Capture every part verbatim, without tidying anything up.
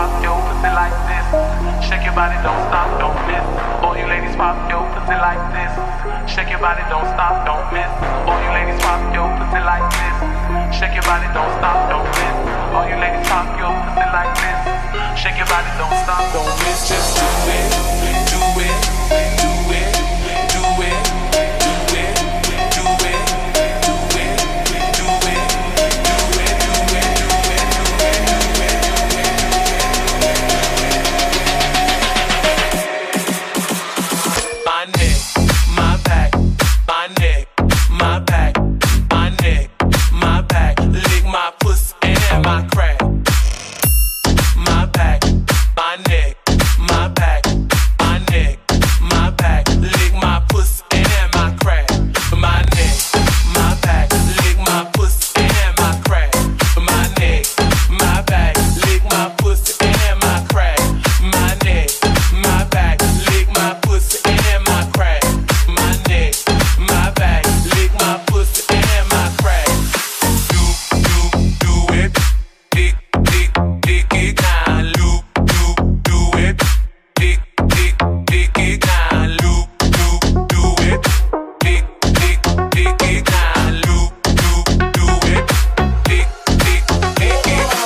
pop your pussy like this. Shake your body, don't stop, don't miss. All you ladies pop your pussy like this. Shake your body, don't stop, don't miss. All you ladies pop your pussy like this. Shake your body, don't stop, don't miss. All you ladies pop your pussy like this. Shake your body, don't stop, don't miss. Just do it, do it, do it, do it, do it, do it, do it, do it, do it, do it, my neck, my back, my neck, my back, my neck, my back, lick my pussy and my crack. My back, my neck, my back, my neck, my back, lick my pussy and my crack. My neck, my back, lick my pussy and my crack. My neck, my back, lick my pussy and my crack. My neck, my back, lick my pussy and my crack. My neck, my back, lick my pussy and my crack. Do, do, do it, dick, dick, dick it down. Loop, loop, do it, dick, dick, dick it down. Loop, loop, do it, dick, dick, dick it down. Loop, loop, do it, dick, dick, dick it down.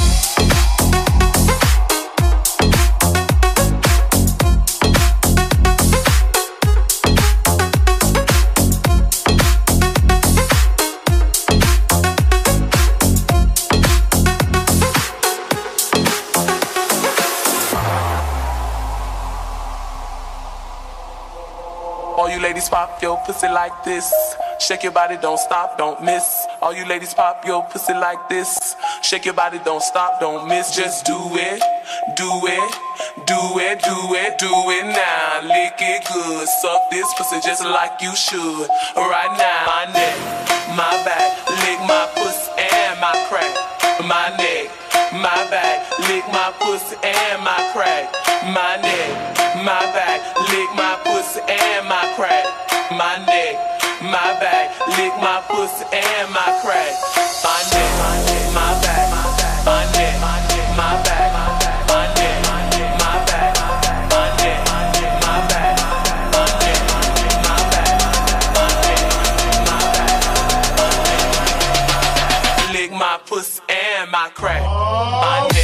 All you ladies pop your pussy like this. Shake your body, don't stop, don't miss. All you ladies pop your pussy like this. Shake your body, don't stop, don't miss. Just do it, do it, do it, do it, do it now. Lick it good, suck this pussy just like you should. Right now, my neck, my back, lick my pussy and my crack. My neck, my back, lick my pussy and my crack. My neck, my back, lick my pussy and my crack. My neck, my back, lick my pussy and my crack. My neck, my back, my neck, my back, my neck, my back, my neck, my back, my neck, my back, my neck, my back, my neck. Lick my pussy and my crack. My neck.